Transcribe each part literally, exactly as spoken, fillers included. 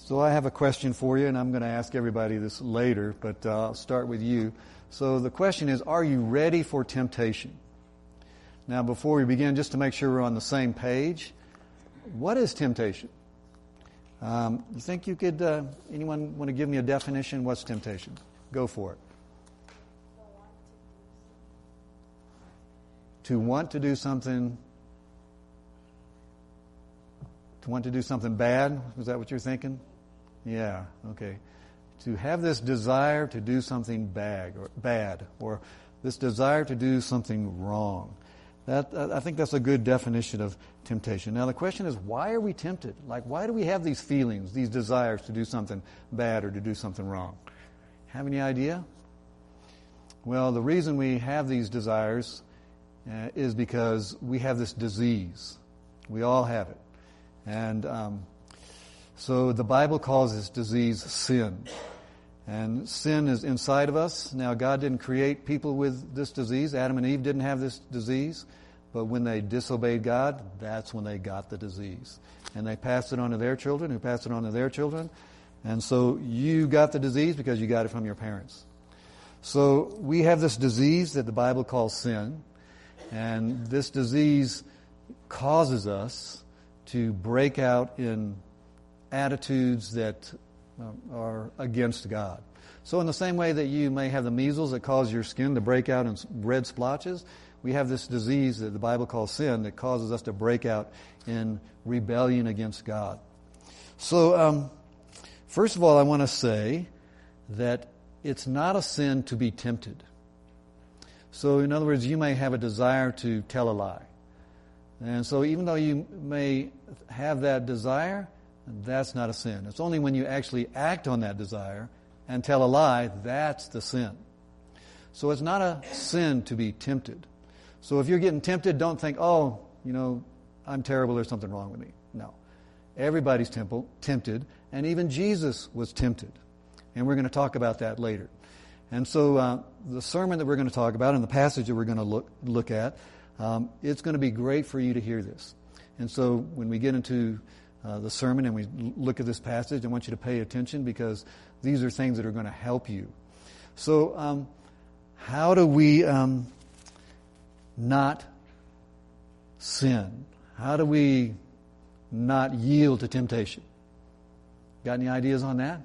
So I have a question for you, and I'm going to ask everybody this later, but uh, I'll start with you. So the question is, are you ready for temptation? Now, before we begin, just to make sure we're on the same page, what is temptation? Um, you think you could, uh, anyone want to give me a definition? What's temptation? Go for it. To want to do something, to want to do something bad? Is that what you're thinking? Yeah, okay. To have this desire to do something bad, or bad, or this desire to do something wrong. That I think that's a good definition of temptation. Now the question is, why are we tempted? Like, why do we have these feelings, these desires to do something bad or to do something wrong? Have any idea? Well, the reason we have these desires uh, is because we have this disease. We all have it. And um, so the Bible calls this disease sin. And sin is inside of us. Now, God didn't create people with this disease. Adam and Eve didn't have this disease. But when they disobeyed God, that's when they got the disease. And they passed it on to their children, who passed it on to their children. And so you got the disease because you got it from your parents. So we have this disease that the Bible calls sin. And this disease causes us to break out in attitudes that are against God. So in the same way that you may have the measles that cause your skin to break out in red splotches, we have this disease that the Bible calls sin that causes us to break out in rebellion against God. So, um, first of all, I want to say that it's not a sin to be tempted. So, in other words, you may have a desire to tell a lie. And so even though you may have that desire, that's not a sin. It's only when you actually act on that desire and tell a lie, that's the sin. So it's not a sin to be tempted. So if you're getting tempted, don't think, oh, you know, I'm terrible, there's something wrong with me. No. Everybody's temple, tempted, and even Jesus was tempted. And we're going to talk about that later. And so uh, the sermon that we're going to talk about and the passage that we're going to look, look at, um, it's going to be great for you to hear this. And so when we get into Uh, the sermon and we look at this passage, I want you to pay attention because these are things that are going to help you. So, um, how do we um, not sin? How do we not yield to temptation? Got any ideas on that?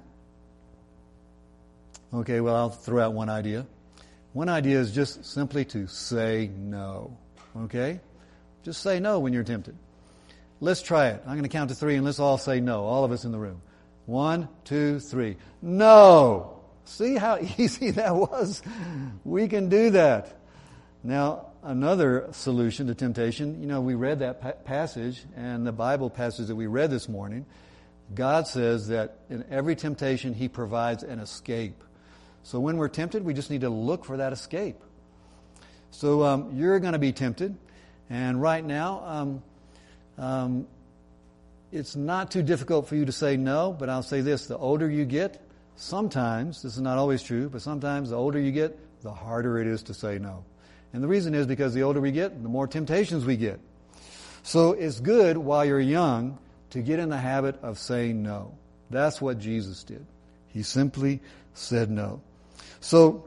Okay, well, I'll throw out one idea. One idea is just simply to say no. Okay? Just say no when you're tempted. Let's try it. I'm going to count to three and let's all say no. All of us in the room. One, two, three. No! See how easy that was? We can do that. Now, another solution to temptation, you know, we read that pa- passage and the Bible passage that we read this morning. God says that in every temptation He provides an escape. So when we're tempted, we just need to look for that escape. So um, you're going to be tempted. And right now, um, Um, it's not too difficult for you to say no, but I'll say this, the older you get, sometimes, this is not always true, but sometimes the older you get, the harder it is to say no. And the reason is because the older we get, the more temptations we get. So it's good while you're young to get in the habit of saying no. That's what Jesus did. He simply said no. So,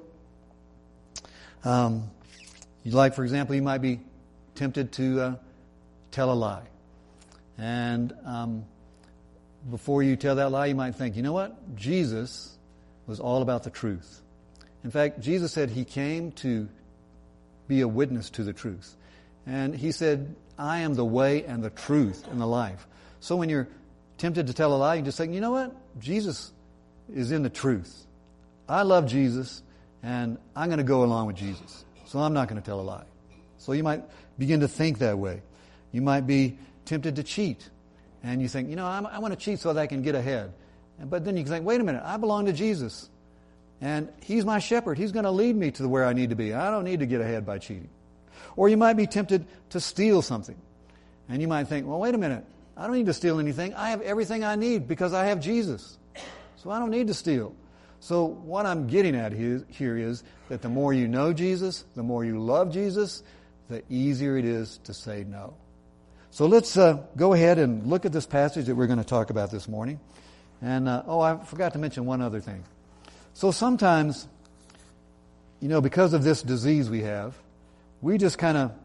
um, like for example, you might be tempted to uh, tell a lie. And um, before you tell that lie, you might think, you know what? Jesus was all about the truth. In fact, Jesus said He came to be a witness to the truth. And He said, I am the way and the truth and the life. So when you're tempted to tell a lie, you just think, you know what? Jesus is in the truth. I love Jesus, and I'm going to go along with Jesus. So I'm not going to tell a lie. So you might begin to think that way. You might be tempted to cheat. And you think, you know, I'm, I want to cheat so that I can get ahead. But then you think, wait a minute, I belong to Jesus. And He's my shepherd. He's going to lead me to where I need to be. I don't need to get ahead by cheating. Or you might be tempted to steal something. And you might think, well, wait a minute, I don't need to steal anything. I have everything I need because I have Jesus. So I don't need to steal. So what I'm getting at here is that the more you know Jesus, the more you love Jesus, the easier it is to say no. So let's uh, go ahead and look at this passage that we're going to talk about this morning. And, uh, oh, I forgot to mention one other thing. So sometimes, you know, because of this disease we have, we just kind of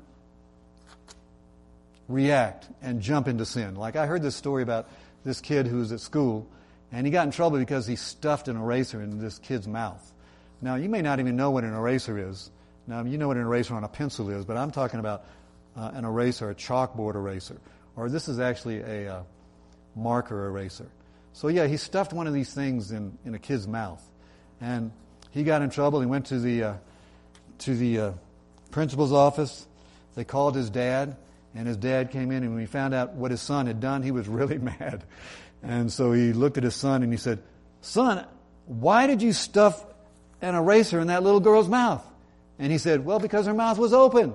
react and jump into sin. Like I heard this story about this kid who was at school, and he got in trouble because he stuffed an eraser in this kid's mouth. Now, you may not even know what an eraser is. Now, you know what an eraser on a pencil is, but I'm talking about uh, an eraser, a chalkboard eraser. Or this is actually a uh, marker eraser. So, yeah, he stuffed one of these things in, in a kid's mouth. And he got in trouble. He went to the, uh, to the uh, principal's office. They called his dad. And his dad came in, and when he found out what his son had done, he was really mad. And so he looked at his son and he said, "Son, why did you stuff an eraser in that little girl's mouth?" And he said, "Well, because her mouth was open."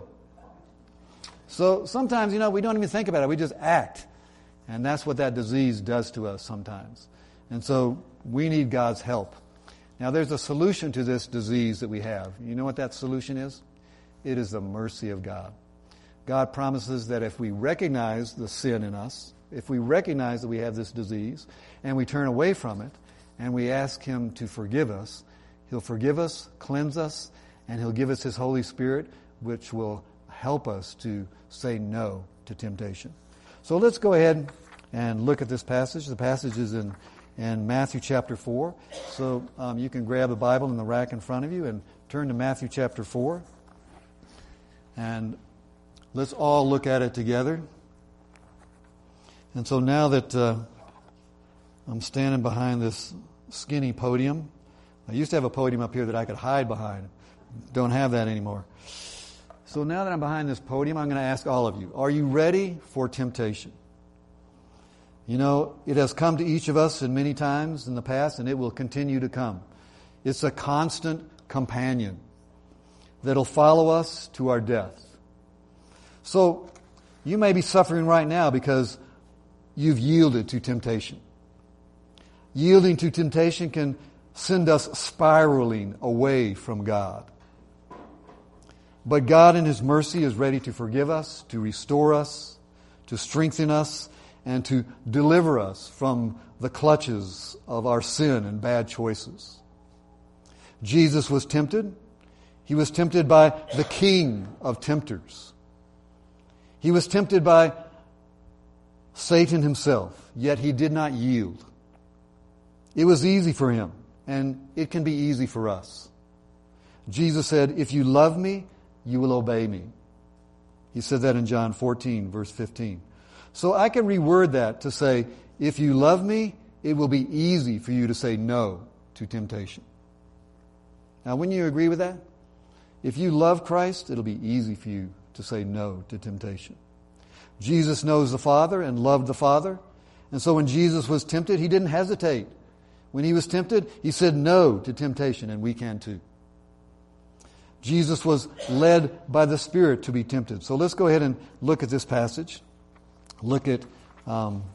So sometimes, you know, we don't even think about it. We just act. And that's what that disease does to us sometimes. And so we need God's help. Now, there's a solution to this disease that we have. You know what that solution is? It is the mercy of God. God promises that if we recognize the sin in us, if we recognize that we have this disease, and we turn away from it, and we ask Him to forgive us, He'll forgive us, cleanse us, and He'll give us His Holy Spirit, which will help us to say no to temptation. So let's go ahead and look at this passage. The passage is in, in Matthew chapter four. So um, you can grab the Bible in the rack in front of you and turn to Matthew chapter four. And let's all look at it together. And so now that uh, I'm standing behind this skinny podium, I used to have a podium up here that I could hide behind. Don't have that anymore. So now that I'm behind this podium, I'm going to ask all of you, are you ready for temptation? You know, it has come to each of us in many times in the past, and it will continue to come. It's a constant companion that'll follow us to our death. So you may be suffering right now because you've yielded to temptation. Yielding to temptation can send us spiraling away from God. But God in His mercy is ready to forgive us, to restore us, to strengthen us, and to deliver us from the clutches of our sin and bad choices. Jesus was tempted. He was tempted by the King of tempters. He was tempted by Satan himself, yet He did not yield. It was easy for Him, and it can be easy for us. Jesus said, "If you love me, you will obey me." He said that in John fourteen, verse fifteen. So I can reword that to say, if you love me, it will be easy for you to say no to temptation. Now, wouldn't you agree with that? If you love Christ, it'll be easy for you to say no to temptation. Jesus knows the Father and loved the Father. And so when Jesus was tempted, He didn't hesitate. When He was tempted, He said no to temptation, and we can too. Jesus was led by the Spirit to be tempted. So let's go ahead and look at this passage. Look at um,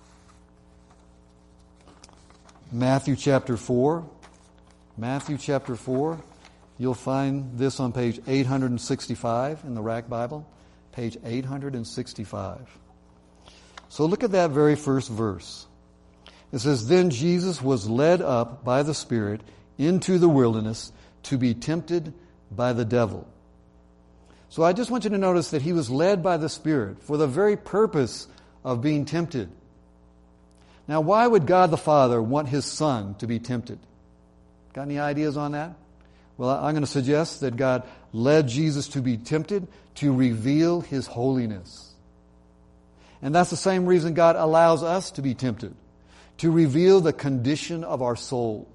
Matthew chapter four. Matthew chapter four. You'll find this on page eight sixty-five in the Rack Bible. Page eight sixty-five. So look at that very first verse. It says, "Then Jesus was led up by the Spirit into the wilderness to be tempted by the devil." So I just want you to notice that He was led by the Spirit for the very purpose of being tempted. Now, why would God the Father want His Son to be tempted? Got any ideas on that? Well, I'm going to suggest that God led Jesus to be tempted to reveal His holiness. And that's the same reason God allows us to be tempted, to reveal the condition of our soul.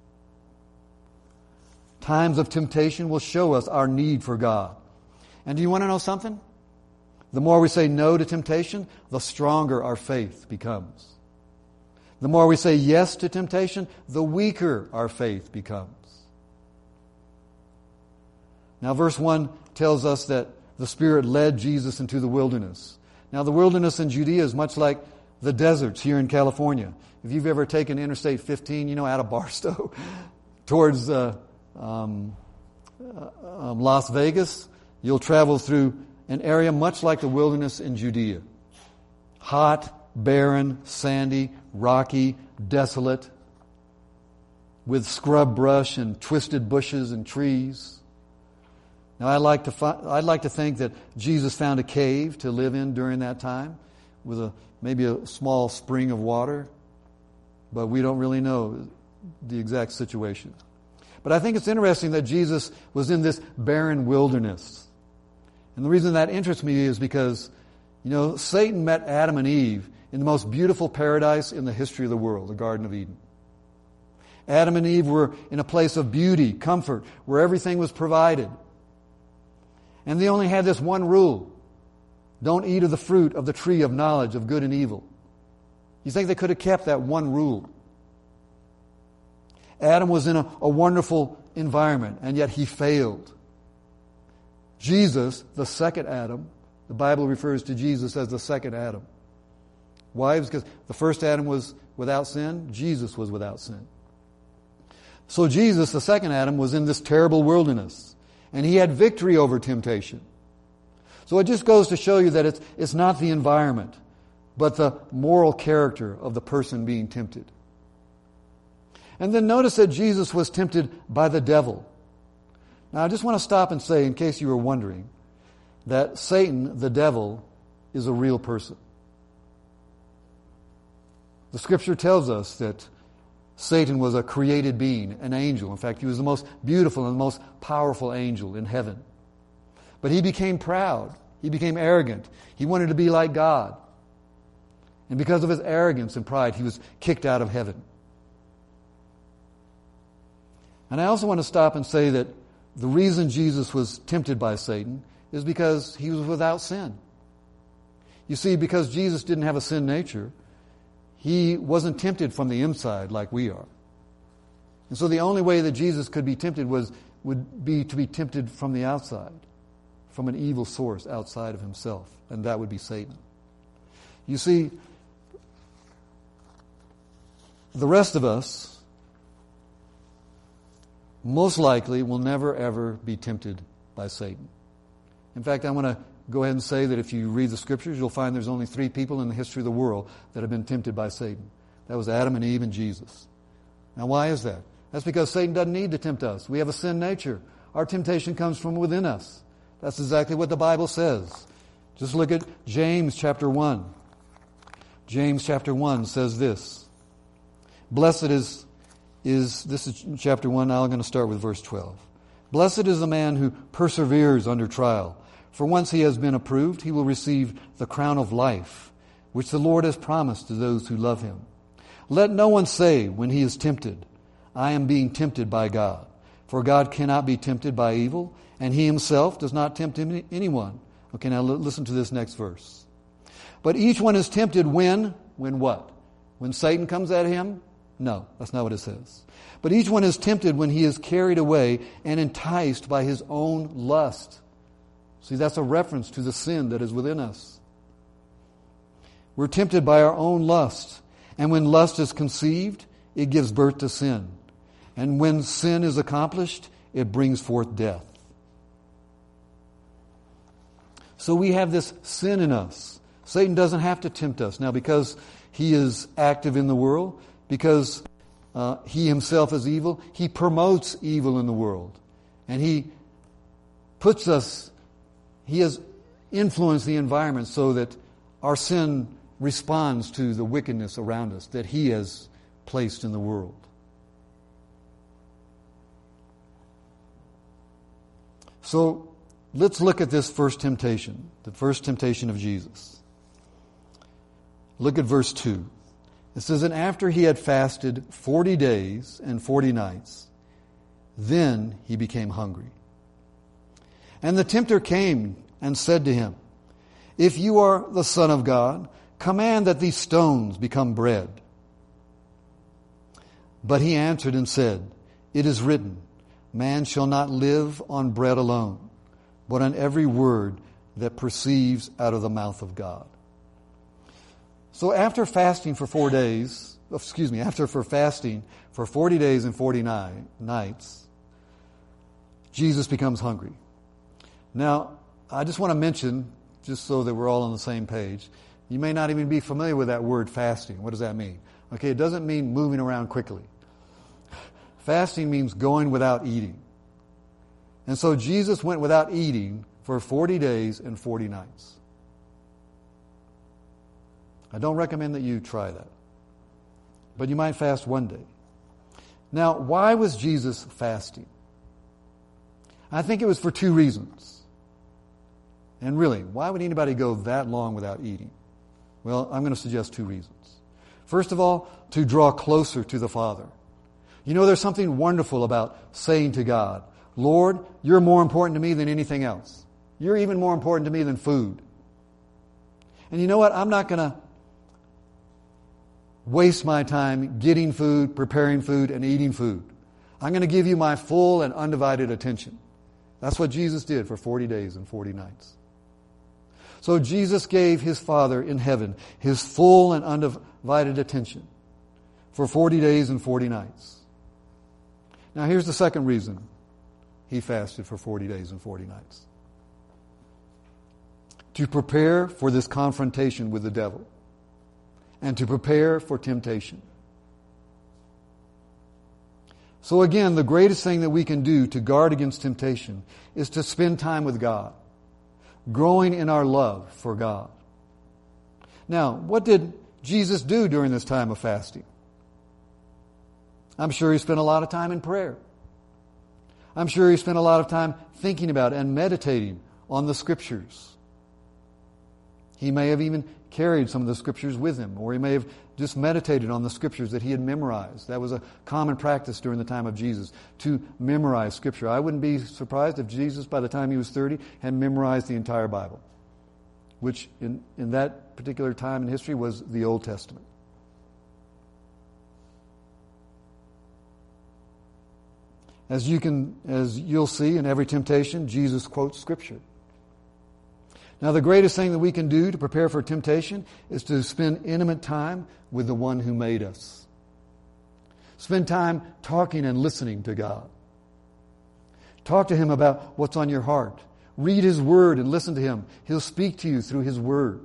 Times of temptation will show us our need for God. And do you want to know something? The more we say no to temptation, the stronger our faith becomes. The more we say yes to temptation, the weaker our faith becomes. Now, verse one tells us that the Spirit led Jesus into the wilderness. Now, the wilderness in Judea is much like the deserts here in California. If you've ever taken Interstate fifteen, you know, out of Barstow towards uh, um, uh, um, Las Vegas, you'll travel through an area much like the wilderness in Judea. Hot, barren, sandy, rocky, desolate, with scrub brush and twisted bushes and trees. Now, I'd like to fi- I'd like to think that Jesus found a cave to live in during that time with a maybe a small spring of water, but we don't really know the exact situation. But I think it's interesting that Jesus was in this barren wilderness. And the reason that interests me is because, you know, Satan met Adam and Eve in the most beautiful paradise in the history of the world, the Garden of Eden. Adam and Eve were in a place of beauty, comfort, where everything was provided. And they only had this one rule: don't eat of the fruit of the tree of knowledge of good and evil. You think they could have kept that one rule? Adam was in a, a wonderful environment, and yet he failed. Jesus, the second Adam, the Bible refers to Jesus as the second Adam. Why? Because the first Adam was without sin, Jesus was without sin. So Jesus, the second Adam, was in this terrible wilderness, and he had victory over temptation. So it just goes to show you that it's, it's not the environment, but the moral character of the person being tempted. And then notice that Jesus was tempted by the devil. Now I just want to stop and say, in case you were wondering, that Satan, the devil, is a real person. The Scripture tells us that Satan was a created being, an angel. In fact, he was the most beautiful and the most powerful angel in heaven. But he became proud. He became arrogant. He wanted to be like God. And because of his arrogance and pride, he was kicked out of heaven. And I also want to stop and say that the reason Jesus was tempted by Satan is because he was without sin. You see, because Jesus didn't have a sin nature, he wasn't tempted from the inside like we are. And so the only way that Jesus could be tempted was would be to be tempted from the outside, from an evil source outside of himself, and that would be Satan. You see, the rest of us most likely will never ever be tempted by Satan. In fact, I want to go ahead and say that if you read the Scriptures, you'll find there's only three people in the history of the world that have been tempted by Satan. That was Adam and Eve and Jesus. Now, why is that? That's because Satan doesn't need to tempt us. We have a sin nature. Our temptation comes from within us. That's exactly what the Bible says. Just look at James chapter one. James chapter one says this. Blessed is, is this is chapter one, now I'm going to start with verse twelve. Blessed is the man who perseveres under trial. For once he has been approved, he will receive the crown of life, which the Lord has promised to those who love him. Let no one say when he is tempted, I am being tempted by God. For God cannot be tempted by evil, and he himself does not tempt any, anyone. Okay, now listen to this next verse. But each one is tempted when? When what? When Satan comes at him? No, that's not what it says. But each one is tempted when he is carried away and enticed by his own lust. See, that's a reference to the sin that is within us. We're tempted by our own lust. And when lust is conceived, it gives birth to sin. And when sin is accomplished, it brings forth death. So we have this sin in us. Satan doesn't have to tempt us. Now, because he is active in the world, because uh, he himself is evil, he promotes evil in the world. And he puts us He has influenced the environment so that our sin responds to the wickedness around us that he has placed in the world. So let's look at this first temptation, the first temptation of Jesus. Look at verse two. It says, and after he had fasted forty days and forty nights, then he became hungry. And the tempter came and said to him, if you are the Son of God, command that these stones become bread. But he answered and said, it is written, man shall not live on bread alone, but on every word that proceeds out of the mouth of God. So after fasting for four days, excuse me, after for fasting for forty days and forty nights, Jesus becomes hungry. Now, I just want to mention, just so that we're all on the same page, you may not even be familiar with that word fasting. What does that mean? Okay, it doesn't mean moving around quickly. Fasting means going without eating. And so Jesus went without eating for forty days and forty nights. I don't recommend that you try that. But you might fast one day. Now, why was Jesus fasting? I think it was for two reasons. And really, why would anybody go that long without eating? Well, I'm going to suggest two reasons. First of all, to draw closer to the Father. You know, there's something wonderful about saying to God, Lord, you're more important to me than anything else. You're even more important to me than food. And you know what? I'm not going to waste my time getting food, preparing food, and eating food. I'm going to give you my full and undivided attention. That's what Jesus did for forty days and forty nights. So Jesus gave His Father in heaven His full and undivided attention for forty days and forty nights. Now here's the second reason He fasted for forty days and forty nights. To prepare for this confrontation with the devil and to prepare for temptation. So again, the greatest thing that we can do to guard against temptation is to spend time with God, growing in our love for God. Now, what did Jesus do during this time of fasting? I'm sure He spent a lot of time in prayer. I'm sure He spent a lot of time thinking about and meditating on the Scriptures. He may have even carried some of the Scriptures with Him, or He may have just meditated on the Scriptures that He had memorized. That was a common practice during the time of Jesus, to memorize Scripture. I wouldn't be surprised if Jesus, by the time He was thirty, had memorized the entire Bible, which in, in that particular time in history was the Old Testament. As you can, as you'll see in every temptation, Jesus quotes Scripture. Now, the greatest thing that we can do to prepare for temptation is to spend intimate time with the One who made us. Spend time talking and listening to God. Talk to Him about what's on your heart. Read His Word and listen to Him. He'll speak to you through His Word.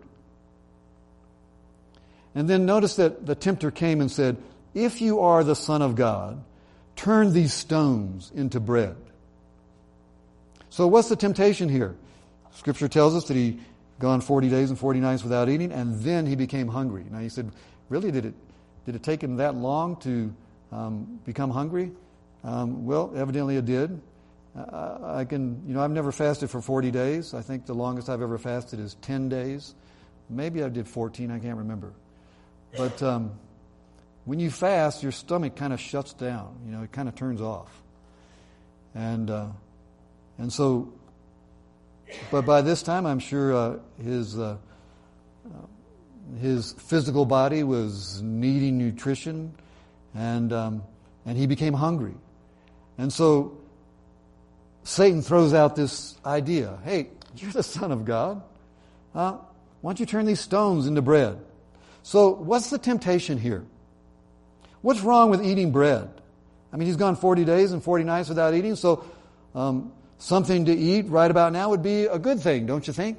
And then notice that the tempter came and said, if you are the Son of God, turn these stones into bread. So what's the temptation here? Scripture tells us that He gone forty days and forty nights without eating, and then He became hungry. Now you said, really, did it did it take Him that long to um, become hungry? Um, well, evidently it did. Uh, I can, you know, I've never fasted for forty days. I think the longest I've ever fasted is ten days. Maybe I did fourteen, I can't remember. But um, when you fast, your stomach kind of shuts down. You know, it kind of turns off. And uh, and so... But by this time, I'm sure uh, his uh, uh, his physical body was needing nutrition, and um, and he became hungry. And so Satan throws out this idea: hey, you're the Son of God. Uh, why don't you turn these stones into bread? So what's the temptation here? What's wrong with eating bread? I mean, He's gone forty days and forty nights without eating, so... Um, Something to eat right about now would be a good thing, don't you think?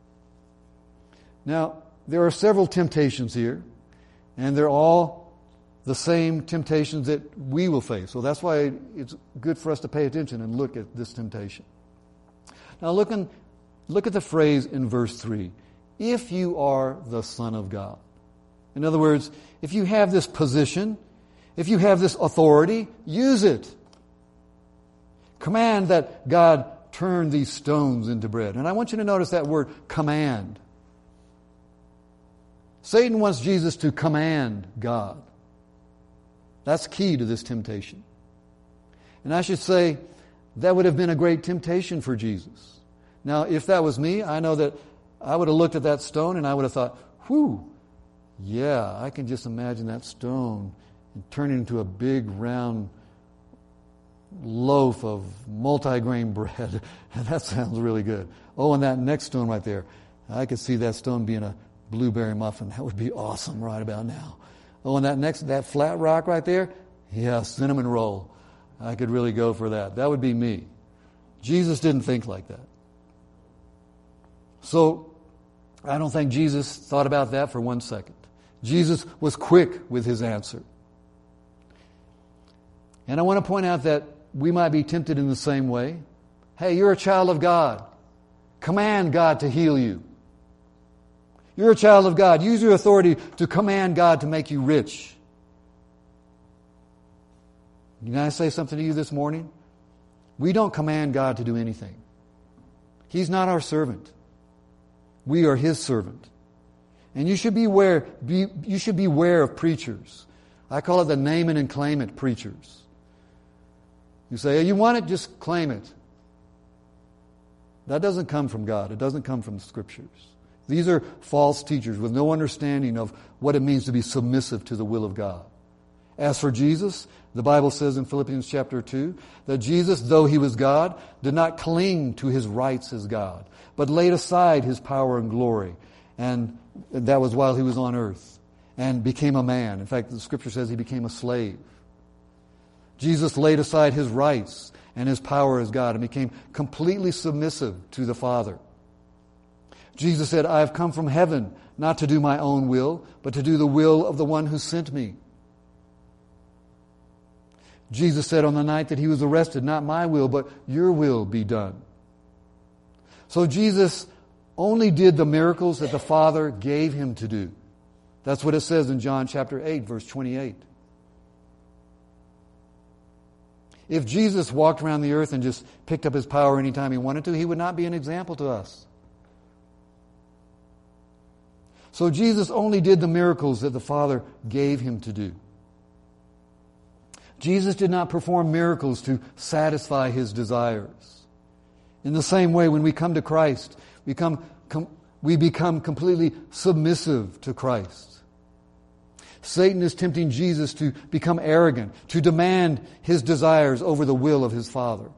Now, there are several temptations here, and they're all the same temptations that we will face. So that's why it's good for us to pay attention and look at this temptation. Now, look, in, look at the phrase in verse three. If you are the Son of God. In other words, if you have this position, if you have this authority, use it. Command that God turn these stones into bread. And I want you to notice that word, command. Satan wants Jesus to command God. That's key to this temptation. And I should say, that would have been a great temptation for Jesus. Now, if that was me, I know that I would have looked at that stone and I would have thought, whew, yeah, I can just imagine that stone and turn it into a big round loaf of multi-grain bread. That sounds really good. Oh, and that next stone right there, I could see that stone being a blueberry muffin. That would be awesome right about now. Oh, and that next, that flat rock right there, yeah, cinnamon roll. I could really go for that. That would be me. Jesus didn't think like that. So, I don't think Jesus thought about that for one second. Jesus was quick with his answer. And I want to point out that we might be tempted in the same way. Hey, you're a child of God. Command God to heal you. You're a child of God. Use your authority to command God to make you rich. Can I say something to you this morning? We don't command God to do anything. He's not our servant. We are His servant. And you should be aware, be, you should be aware of preachers. I call it the name it and claim it preachers. You say, hey, you want it, just claim it. That doesn't come from God. It doesn't come from the Scriptures. These are false teachers with no understanding of what it means to be submissive to the will of God. As for Jesus, the Bible says in Philippians chapter two that Jesus, though He was God, did not cling to His rights as God, but laid aside His power and glory. And that was while He was on earth, and became a man. In fact, the Scripture says He became a slave. Jesus laid aside His rights and His power as God and became completely submissive to the Father. Jesus said, I have come from heaven not to do my own will, but to do the will of the one who sent me. Jesus said on the night that He was arrested, not my will, but your will be done. So Jesus only did the miracles that the Father gave Him to do. That's what it says in John chapter eight, verse twenty-eight. If Jesus walked around the earth and just picked up His power anytime He wanted to, He would not be an example to us. So Jesus only did the miracles that the Father gave Him to do. Jesus did not perform miracles to satisfy His desires. In the same way, when we come to Christ, we, come, com, we become completely submissive to Christ. Satan is tempting Jesus to become arrogant, to demand his desires over the will of His Father.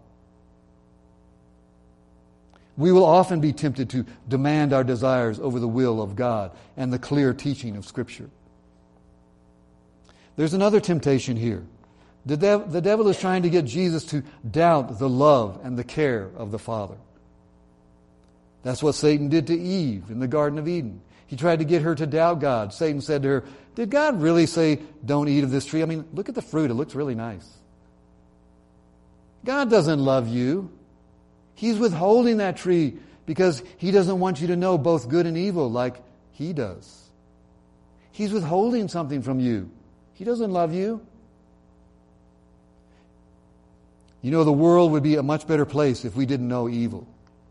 We will often be tempted to demand our desires over the will of God and the clear teaching of Scripture. There's another temptation here. The, dev- the devil is trying to get Jesus to doubt the love and the care of the Father. That's what Satan did to Eve in the Garden of Eden. He tried to get her to doubt God. Satan said to her, did God really say, don't eat of this tree? I mean, look at the fruit. It looks really nice. God doesn't love you. He's withholding that tree because He doesn't want you to know both good and evil like He does. He's withholding something from you. He doesn't love you. You know, the world would be a much better place if we didn't know evil.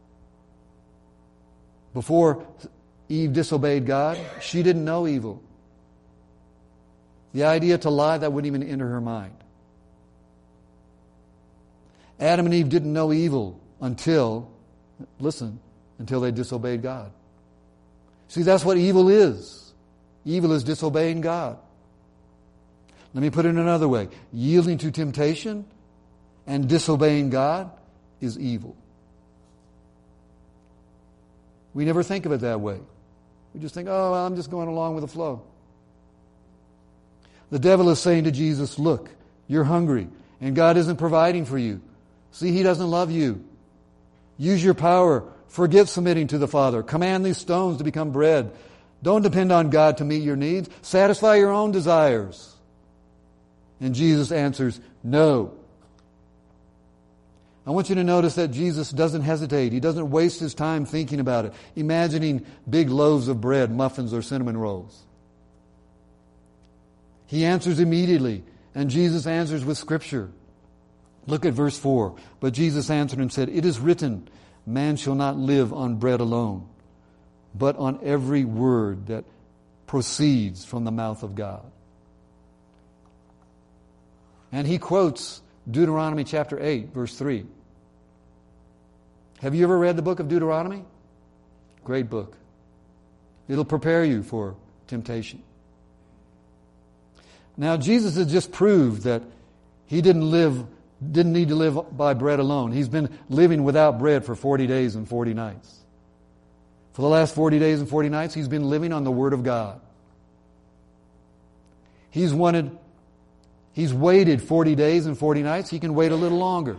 Before Eve disobeyed God, she didn't know evil. The idea to lie, that wouldn't even enter her mind. Adam and Eve didn't know evil until, listen, until they disobeyed God. See, that's what evil is. Evil is disobeying God. Let me put it another way. Yielding to temptation and disobeying God is evil. We never think of it that way. We just think, oh, well, I'm just going along with the flow. The devil is saying to Jesus, look, you're hungry, and God isn't providing for you. See, He doesn't love you. Use your power. Forget submitting to the Father. Command these stones to become bread. Don't depend on God to meet your needs. Satisfy your own desires. And Jesus answers, no. I want you to notice that Jesus doesn't hesitate. He doesn't waste His time thinking about it, imagining big loaves of bread, muffins, or cinnamon rolls. He answers immediately, and Jesus answers with Scripture. Look at verse four. But Jesus answered and said, it is written, man shall not live on bread alone, but on every word that proceeds from the mouth of God. And he quotes Deuteronomy chapter eight, verse three. Have you ever read the book of Deuteronomy? Great book. It'll prepare you for temptation. Now, Jesus has just proved that He didn't live, didn't need to live by bread alone. He's been living without bread for forty days and forty nights. For the last forty days and forty nights, He's been living on the Word of God. He's wanted, He's waited forty days and forty nights. He can wait a little longer.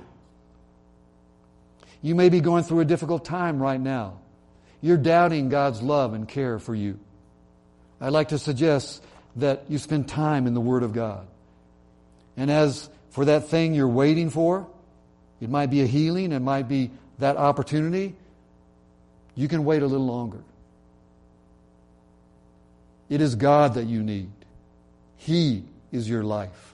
You may be going through a difficult time right now. You're doubting God's love and care for you. I'd like to suggest that you spend time in the Word of God. And as for that thing you're waiting for, it might be a healing, it might be that opportunity, you can wait a little longer. It is God that you need. He is your life.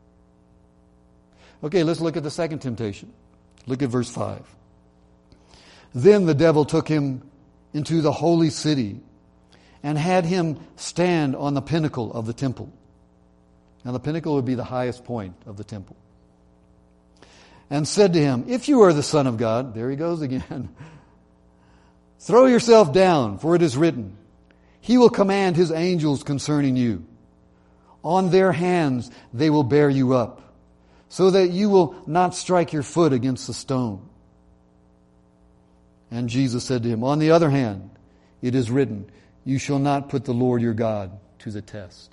Okay, let's look at the second temptation. Look at verse five. Then the devil took him into the holy city and had him stand on the pinnacle of the temple. Now the pinnacle would be the highest point of the temple. And said to him, if you are the Son of God, there he goes again, throw yourself down, for it is written, He will command His angels concerning you. On their hands they will bear you up, so that you will not strike your foot against a stone. And Jesus said to him, on the other hand, it is written, you shall not put the Lord your God to the test.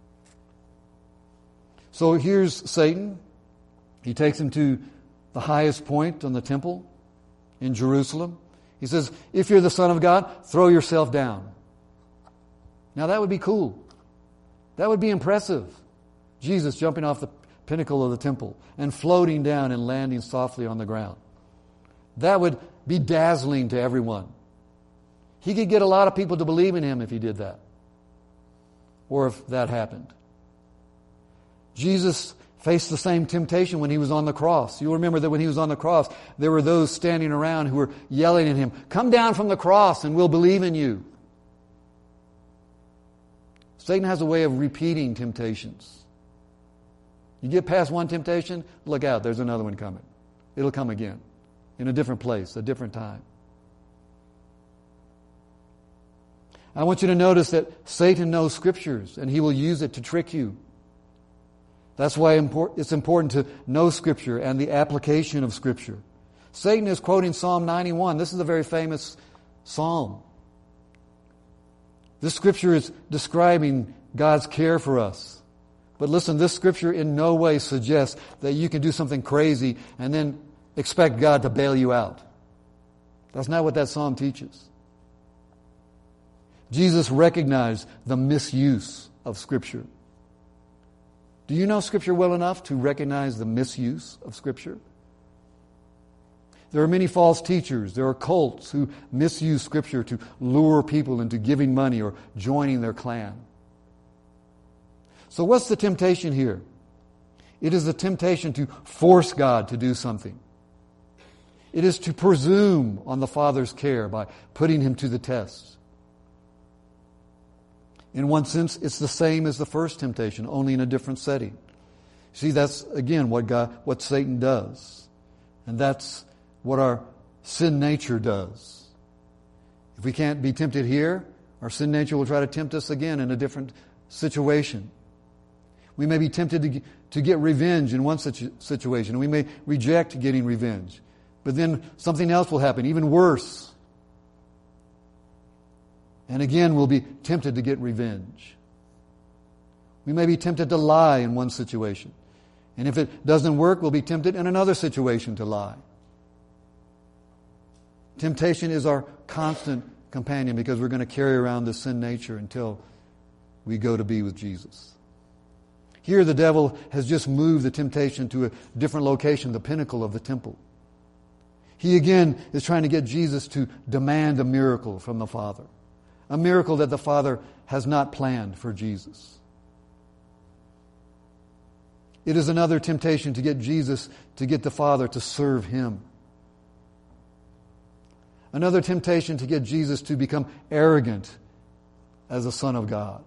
So here's Satan. He takes him to the highest point on the temple in Jerusalem. He says, if you're the Son of God, throw yourself down. Now that would be cool. That would be impressive. Jesus jumping off the pinnacle of the temple and floating down and landing softly on the ground. That would be dazzling to everyone. He could get a lot of people to believe in Him if He did that. Or if that happened. Jesus faced the same temptation when He was on the cross. You'll remember that when He was on the cross, there were those standing around who were yelling at Him, come down from the cross and we'll believe in you. Satan has a way of repeating temptations. You get past one temptation, look out, there's another one coming. It'll come again, in a different place, a different time. I want you to notice that Satan knows Scriptures, and he will use it to trick you. That's why it's important to know Scripture and the application of Scripture. Satan is quoting Psalm ninety-one. This is a very famous psalm. This Scripture is describing God's care for us. But listen, this Scripture in no way suggests that you can do something crazy and then expect God to bail you out. That's not what that psalm teaches. Jesus recognized the misuse of Scripture. Do you know Scripture well enough to recognize the misuse of Scripture? There are many false teachers. There are cults who misuse Scripture to lure people into giving money or joining their clan. So what's the temptation here? It is the temptation to force God to do something. It is to presume on the Father's care by putting Him to the test. In one sense, it's the same as the first temptation, only in a different setting. See, that's, again, what God, what Satan does. And that's what our sin nature does. If we can't be tempted here, our sin nature will try to tempt us again in a different situation. We may be tempted to, to get revenge in one situ- situation, and we may reject getting revenge. But then something else will happen, even worse. And again, we'll be tempted to get revenge. We may be tempted to lie in one situation. And if it doesn't work, we'll be tempted in another situation to lie. Temptation is our constant companion because we're going to carry around the sin nature until we go to be with Jesus. Here the devil has just moved the temptation to a different location, the pinnacle of the temple. He again is trying to get Jesus to demand a miracle from the Father. A miracle that the Father has not planned for Jesus. It is another temptation to get Jesus to get the Father to serve Him. Another temptation to get Jesus to become arrogant as a Son of God.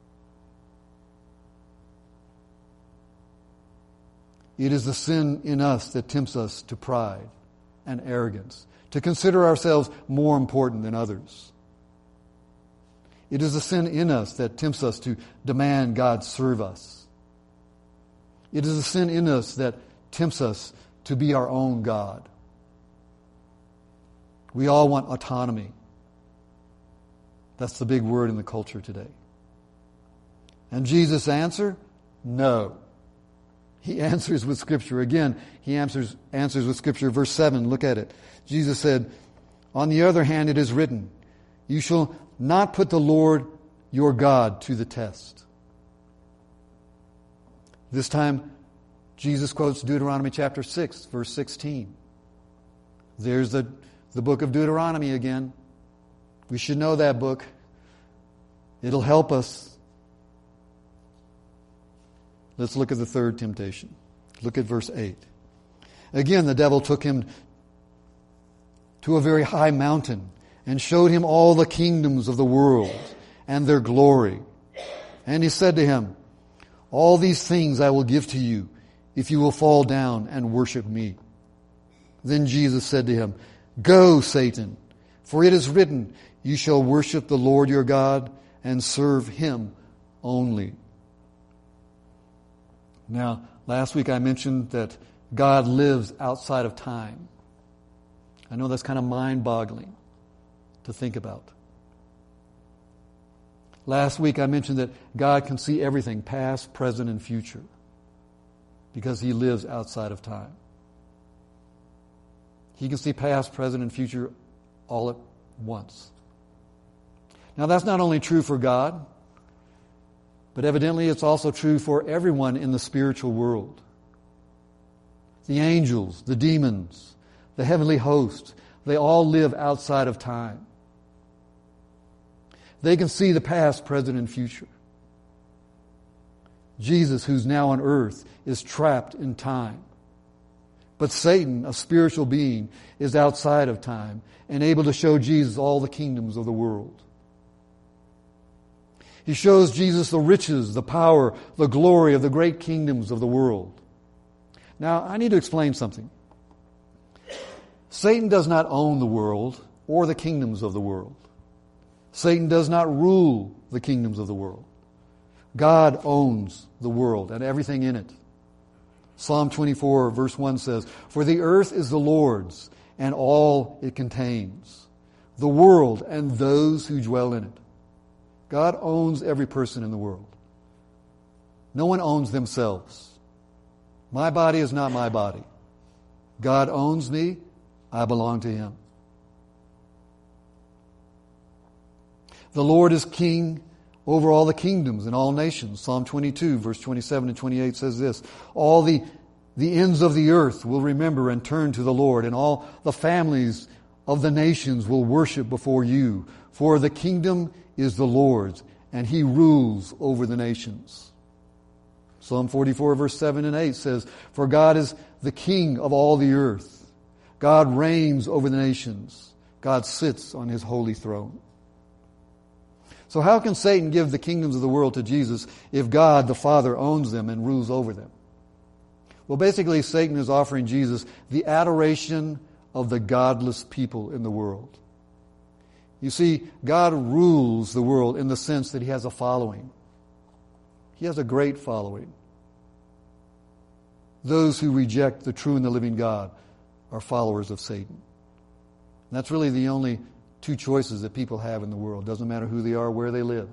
It is the sin in us that tempts us to pride and arrogance, to consider ourselves more important than others. It is the sin in us that tempts us to demand God serve us. It is the sin in us that tempts us to be our own God. We all want autonomy. That's the big word in the culture today. And Jesus' answer? No. He answers with Scripture. Again, he answers, answers with Scripture. Verse seven, look at it. Jesus said, on the other hand, it is written, you shall not put the Lord your God to the test. This time, Jesus quotes Deuteronomy chapter six, verse sixteen. There's the, the book of Deuteronomy again. We should know that book. It'll help us. Let's look at the third temptation. Look at verse eight. Again, the devil took him to a very high mountain and showed him all the kingdoms of the world and their glory. And he said to him, all these things I will give to you if you will fall down and worship me. Then Jesus said to him, go, Satan, for it is written, you shall worship the Lord your God and serve him only. Now, last week I mentioned that God lives outside of time. I know that's kind of mind-boggling to think about. Last week I mentioned that God can see everything, past, present, and future, because He lives outside of time. He can see past, present, and future all at once. Now that's not only true for God, but evidently it's also true for everyone in the spiritual world. The angels, the demons, the heavenly host, they all live outside of time. They can see the past, present, and future. Jesus, who's now on earth, is trapped in time. But Satan, a spiritual being, is outside of time and able to show Jesus all the kingdoms of the world. He shows Jesus the riches, the power, the glory of the great kingdoms of the world. Now, I need to explain something. Satan does not own the world or the kingdoms of the world. Satan does not rule the kingdoms of the world. God owns the world and everything in it. Psalm twenty-four verse one says, for the earth is the Lord's and all it contains, the world and those who dwell in it. God owns every person in the world. No one owns themselves. My body is not my body. God owns me. I belong to Him. The Lord is king over all the kingdoms and all nations. Psalm twenty-two, verse twenty-seven and twenty-eight says this, all the, the ends of the earth will remember and turn to the Lord, and all the families of the nations will worship before you. For the kingdom is the Lord's, and He rules over the nations. Psalm forty-four, verse seven and eight says, for God is the king of all the earth. God reigns over the nations. God sits on His holy throne. So how can Satan give the kingdoms of the world to Jesus if God the Father owns them and rules over them? Well, basically, Satan is offering Jesus the adoration of the godless people in the world. You see, God rules the world in the sense that He has a following. He has a great following. Those who reject the true and the living God are followers of Satan. And that's really the only two choices that people have in the world. Doesn't matter who they are, where they live.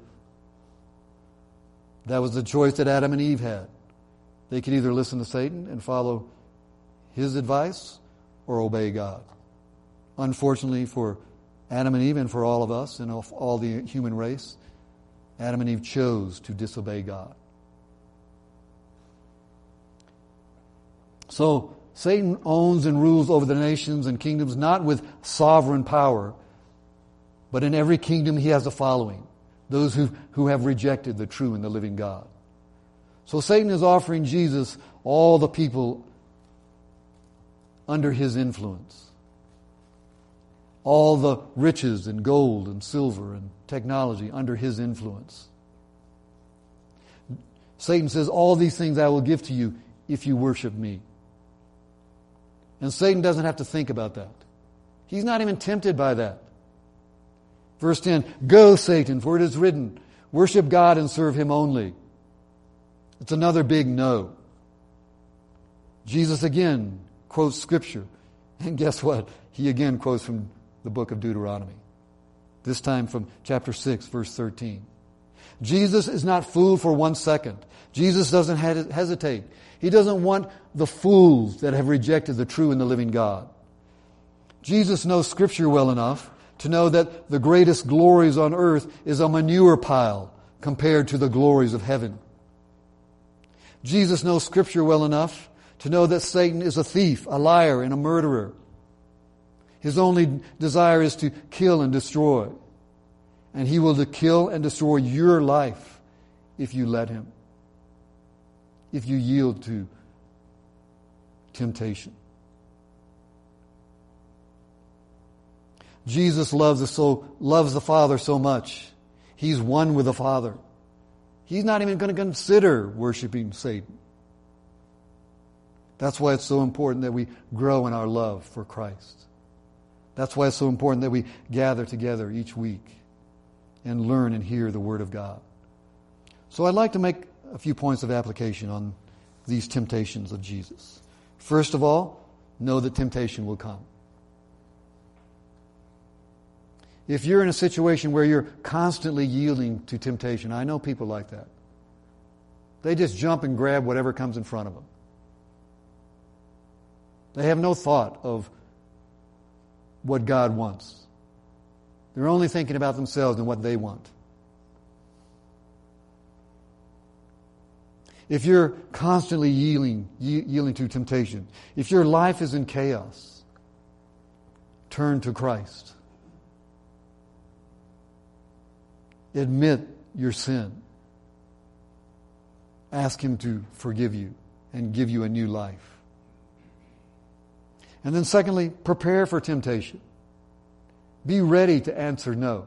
That was the choice that Adam and Eve had. They could either listen to Satan and follow his advice or obey God. Unfortunately for Adam and Eve and for all of us and all the human race, Adam and Eve chose to disobey God. So Satan owns and rules over the nations and kingdoms not with sovereign power, but in every kingdom he has a following, those who, who have rejected the true and the living God. So Satan is offering Jesus all the people under his influence. All the riches and gold and silver and technology under his influence. Satan says, all these things I will give to you if you worship me. And Satan doesn't have to think about that. He's not even tempted by that. Verse ten, go, Satan, for it is written, worship God and serve Him only. It's another big no. Jesus again quotes Scripture. And guess what? He again quotes from the book of Deuteronomy. This time from chapter six, verse thirteen. Jesus is not fooled for one second. Jesus doesn't hesitate. He doesn't want the fools that have rejected the true and the living God. Jesus knows Scripture well enough to know that the greatest glories on earth is a manure pile compared to the glories of heaven. Jesus knows Scripture well enough to know that Satan is a thief, a liar, and a murderer. His only desire is to kill and destroy. And he will kill and destroy your life if you let him. If you yield to temptation. Jesus loves us so loves the Father so much. He's one with the Father. He's not even going to consider worshiping Satan. That's why it's so important that we grow in our love for Christ. That's why it's so important that we gather together each week and learn and hear the Word of God. So I'd like to make a few points of application on these temptations of Jesus. First of all, know that temptation will come. If you're in a situation where you're constantly yielding to temptation, I know people like that. They just jump and grab whatever comes in front of them. They have no thought of what God wants. They're only thinking about themselves and what they want. If you're constantly yielding, yielding to temptation, if your life is in chaos, turn to Christ. Admit your sin. Ask Him to forgive you and give you a new life. And then secondly, prepare for temptation. Be ready to answer no.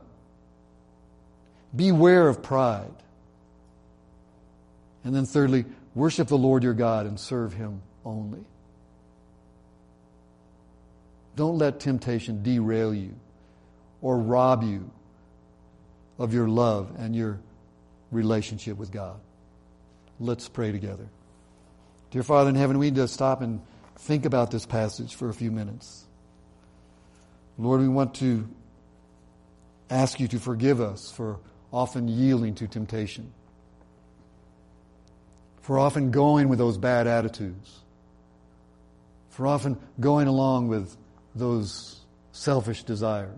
Beware of pride. And then thirdly, worship the Lord your God and serve Him only. Don't let temptation derail you or rob you of your love and your relationship with God. Let's pray together. Dear Father in heaven, we need to stop and think about this passage for a few minutes. Lord, we want to ask you to forgive us for often yielding to temptation, for often going with those bad attitudes, for often going along with those selfish desires.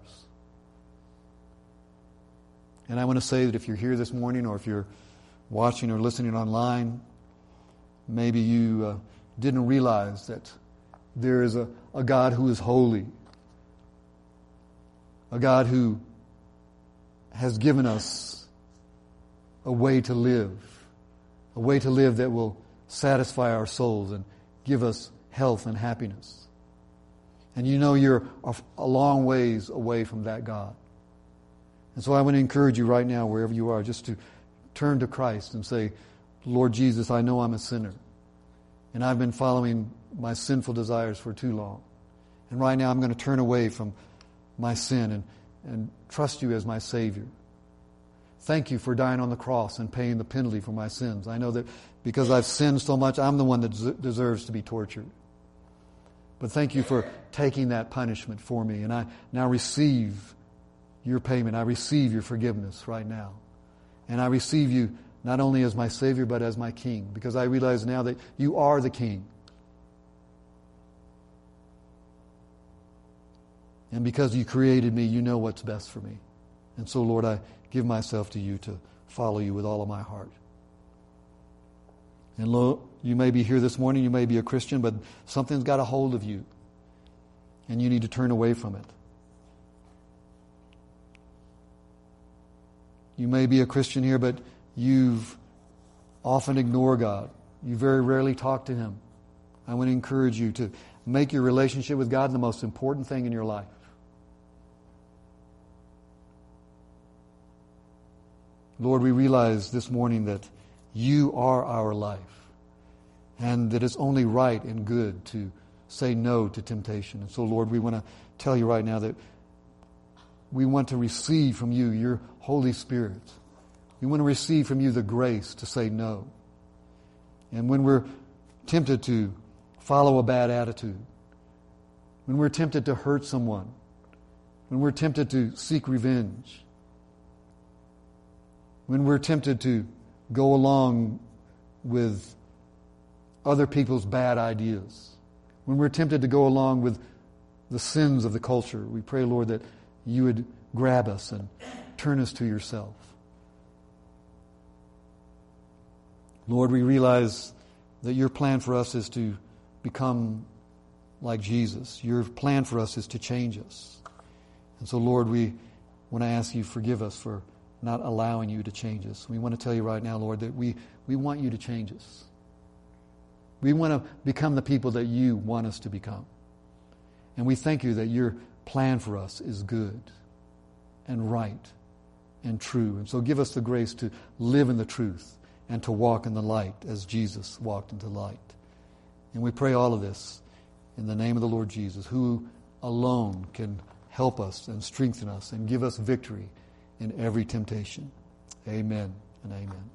And I want to say that if you're here this morning, or if you're watching or listening online, maybe you uh, didn't realize that there is a, a God who is holy, a God who has given us a way to live, a way to live that will satisfy our souls and give us health and happiness. And you know you're a, a long ways away from that God. And so I want to encourage you right now, wherever you are, just to turn to Christ and say, Lord Jesus, I know I'm a sinner. And I've been following my sinful desires for too long. And right now I'm going to turn away from my sin and, and trust you as my Savior. Thank you for dying on the cross and paying the penalty for my sins. I know that because I've sinned so much, I'm the one that des- deserves to be tortured. But thank you for taking that punishment for me. And I now receive your payment. I receive your forgiveness right now. And I receive you not only as my Savior, but as my King, because I realize now that you are the King. And because you created me, you know what's best for me. And so, Lord, I give myself to you to follow you with all of my heart. And Lord, you may be here this morning, you may be a Christian, but something's got a hold of you. And you need to turn away from it. You may be a Christian here, but you've often ignored God. You very rarely talk to Him. I want to encourage you to make your relationship with God the most important thing in your life. Lord, we realize this morning that you are our life, and that it's only right and good to say no to temptation. And so, Lord, we want to tell you right now that we want to receive from you your Holy Spirit. We want to receive from you the grace to say no. And when we're tempted to follow a bad attitude, when we're tempted to hurt someone, when we're tempted to seek revenge, when we're tempted to go along with other people's bad ideas, when we're tempted to go along with the sins of the culture, we pray, Lord, that you would grab us and turn us to yourself. Lord, we realize that your plan for us is to become like Jesus. Your plan for us is to change us. And so, Lord, we want to ask you, forgive us for not allowing you to change us. We want to tell you right now, Lord, that we, we want you to change us. We want to become the people that you want us to become. And we thank you that your plan for us is good and right and true. And so give us the grace to live in the truth and to walk in the light as Jesus walked into light. And we pray all of this in the name of the Lord Jesus, who alone can help us and strengthen us and give us victory in every temptation. Amen and amen.